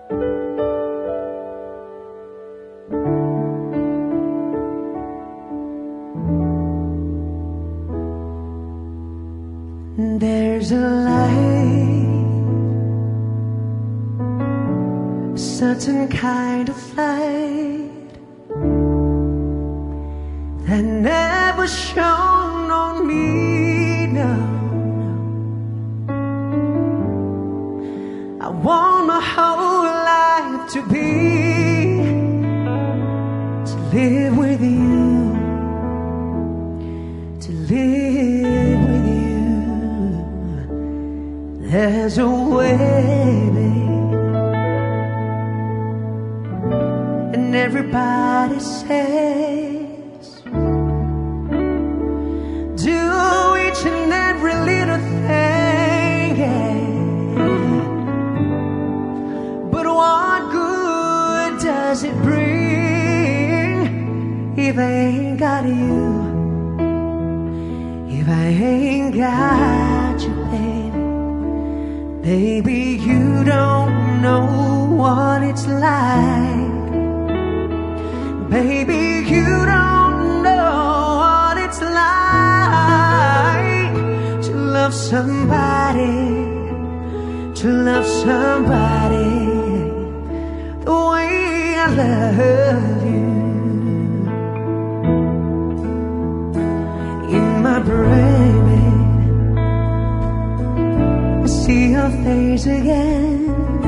There's a light, a certain kind of light that never shone on me, no. I want my whole life to live with you, to live with you. There's a way, babe, and everybody says do each and every little thing, yeah. But what good does it bring if I ain't got you, if I ain't got you, baby? Baby, you don't know what it's like. Baby, you don't know what it's like to love somebody, to love somebody the way I love you. In my brain, see your face again.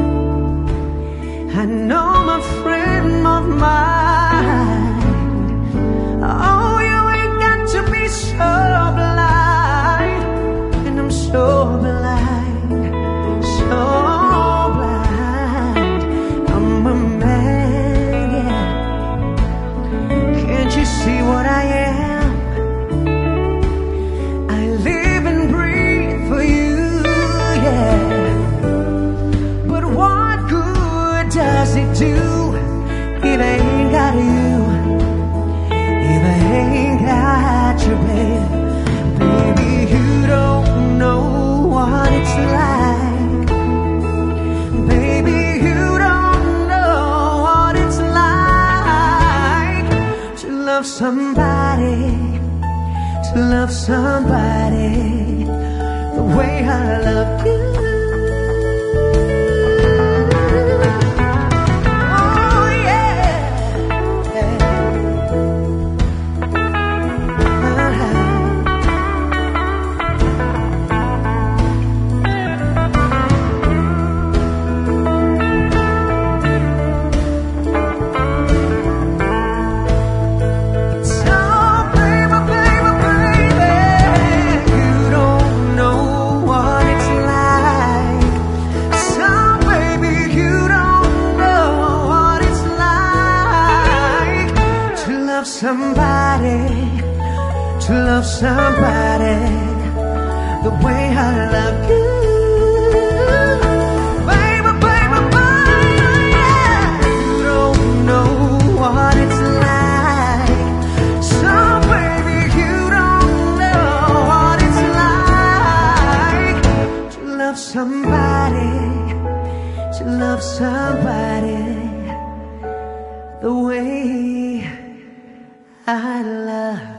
I know my friend of mine. Oh, you ain't got to be so blind, and I'm so blind, so blind. I'm a man, yeah. Can't you see what I am? I live and breathe for you. But what good does it do if I ain't got you, if I ain't got you, babe? Baby, you don't know what it's like. Baby, you don't know what it's like to love somebody, to love somebody the way I love you. Oh yeah, somebody, to love somebody the way I love you. Baby, baby, baby, yeah. You don't know what it's like. So baby, you don't know what it's like to love somebody, to love somebody the way I love